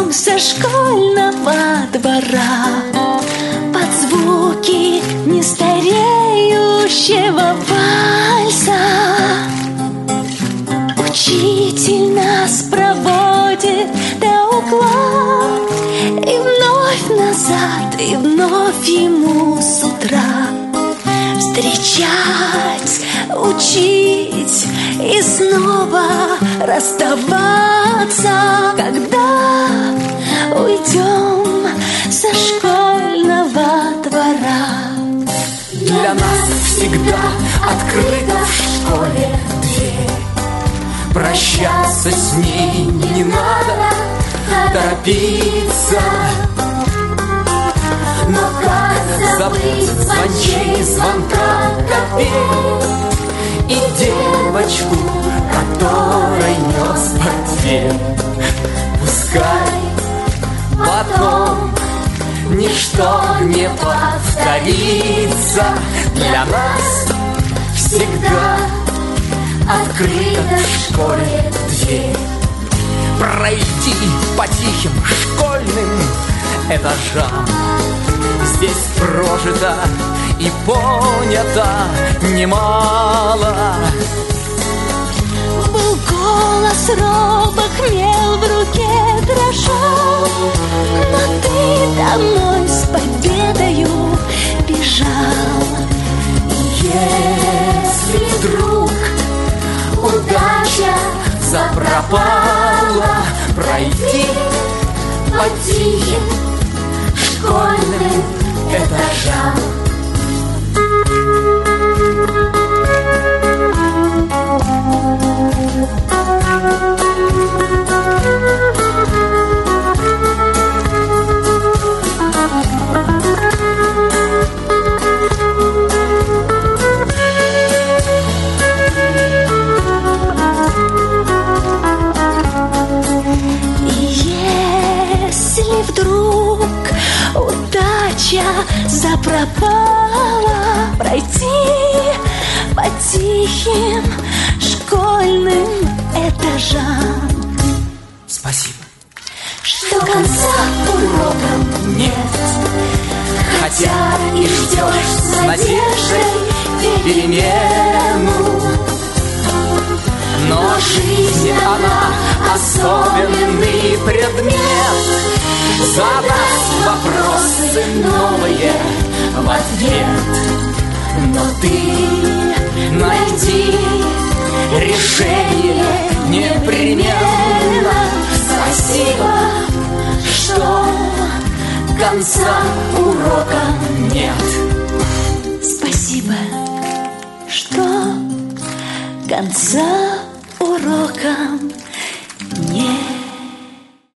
со школьного двора под звуки нестареющего вальса. Учитель нас проводит до угла, и вновь назад, и вновь ему с утра встречать, учить и снова расставаться, когда уйдем со школьного двора. Для нас всегда открыта в школе дверь. Прощаться с ней не надо торопиться. Но как забыть звончей звонка копей и девочку, которой нес портфель? Пускай потом ничто не повторится. Для нас всегда открыта в школе дверь. Пройти по тихим школьным этажам. Здесь прожито и понято немало. Был голос робок, мел в руке дрожал, но ты домой с победою бежал. Если вдруг удача запропала, пройти по тихим школьным этажам. Если вдруг удача запропала, пройти по тихим школьным этажам. Спасибо. Что конца урокам нет, Хотя и ждешь с надеждой перемену, но жизнь, она особенный предмет. Задаст вопросы новые в ответ, но ты найди решение непременно. Спасибо, что конца урокам нет. спасибо, что конца урокам